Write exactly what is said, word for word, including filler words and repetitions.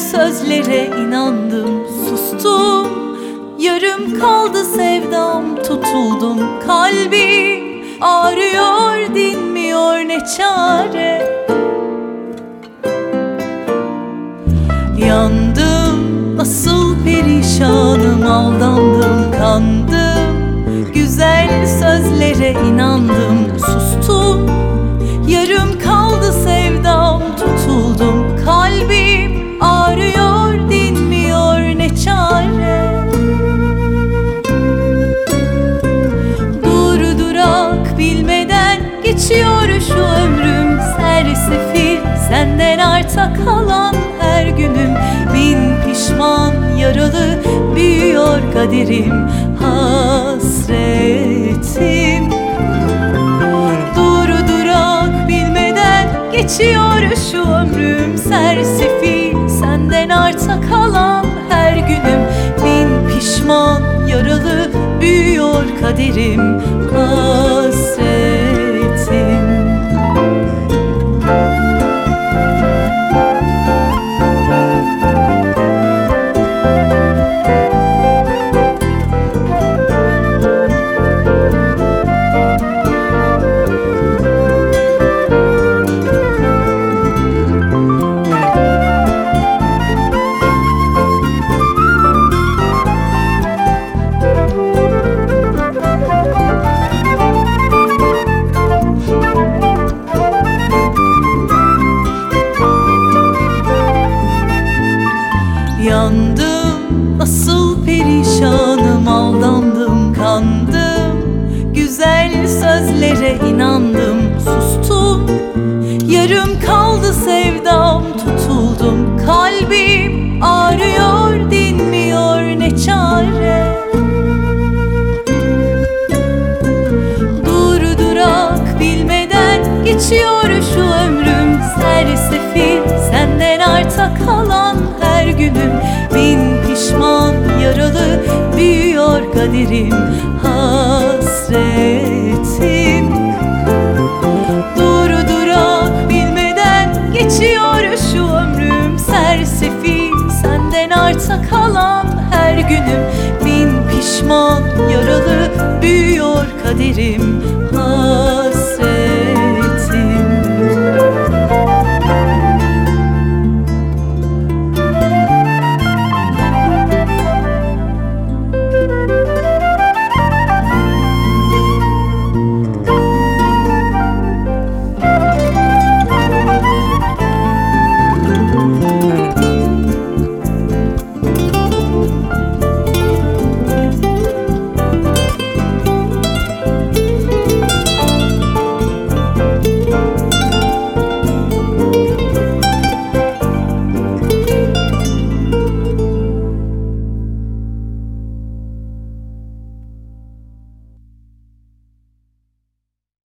sözlere inandım, sustum. Yarım kaldı sevdam, tutuldum. Kalbim ağrıyor, dinmiyor, ne çare. Yandım, nasıl perişanım, aldandım, kandım. Güzel sözlere inandım, sustum. Yarım kaldı sevdam, tutuldum. Kalbim ağrıyor, dinmiyor, ne çare. Dur durak bilmeden geçiyor şu ömrüm, sersefil senden arta kalan her günüm. Bin pişman yaralı, büyüyor kaderim, hasretim. Dur durak bilmeden geçiyor şu ömrüm, sersefil senden arta kalan her günüm. Bin pişman yaralı, büyüyor kaderim, hasretim. Yandım, nasıl perişanım, aldandım, kandım. Güzel sözlere inandım, sustum. Yarım kaldı sevdam, tutuldum. Kalbim ağrıyor, dinmiyor, ne çare. Dur durak bilmeden geçiyor şu ömrüm, sersefil senden arta kalan her günüm. Bin pişman yaralı, büyüyor kaderim, hasretim. Dur durak bilmeden geçiyor şu ömrüm, sersefil senden arta kalan her günüm. Bin pişman yaralı, büyüyor kaderim, hasretim.